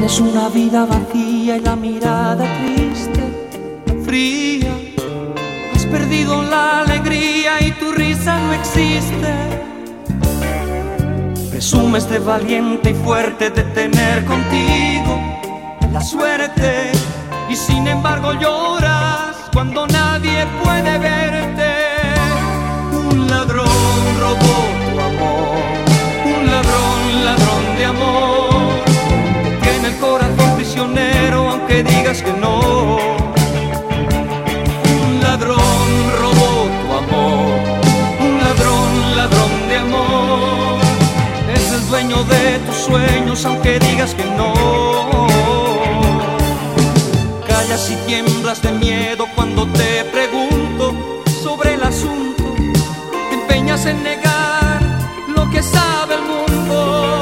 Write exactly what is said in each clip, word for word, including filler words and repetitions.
Tienes una vida vacía y la mirada triste, fría. Has perdido la alegría y tu risa no existe. Presumes de valiente y fuerte, de tener contigo la suerte, y sin embargo lloras cuando nadie puede verte. Un ladrón robó tu amor, un ladrón, ladrón de amor. Tiene el corazón prisionero aunque digas que no. Un ladrón robó tu amor, un ladrón, ladrón de amor. Es el dueño de tus sueños aunque digas que no. Callas y tiemblas de miedo cuando te pregunto sobre el asunto. Te empeñas en negar lo que sabe el mundo.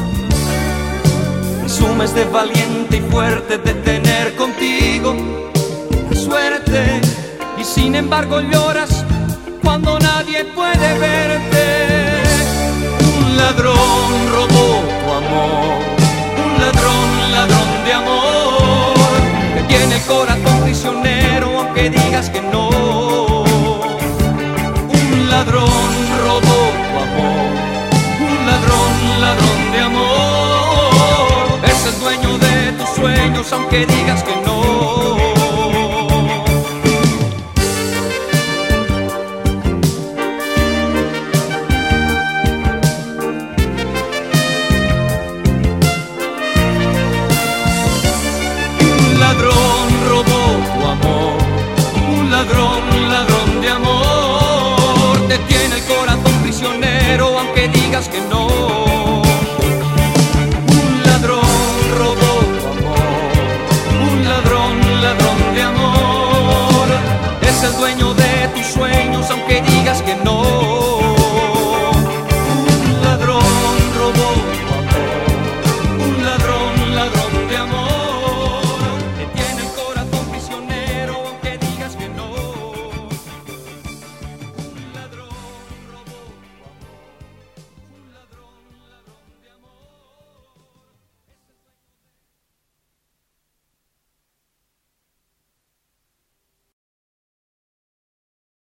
Presumes de valiente y fuerte, de tener contigo la suerte, y sin embargo lloras cuando nadie puede verte. Un ladrón robó tu amor, un ladrón, ladrón de amor, que tiene el corazón prisionero aunque digas que no. Un ladrón robó tu amor, un ladrón, ladrón de amor. Es el dueño de tus sueños aunque digas que no. Un ladrón robó tu amor, un ladrón, ladrón de amor. Te tiene el corazón prisionero aunque digas que no.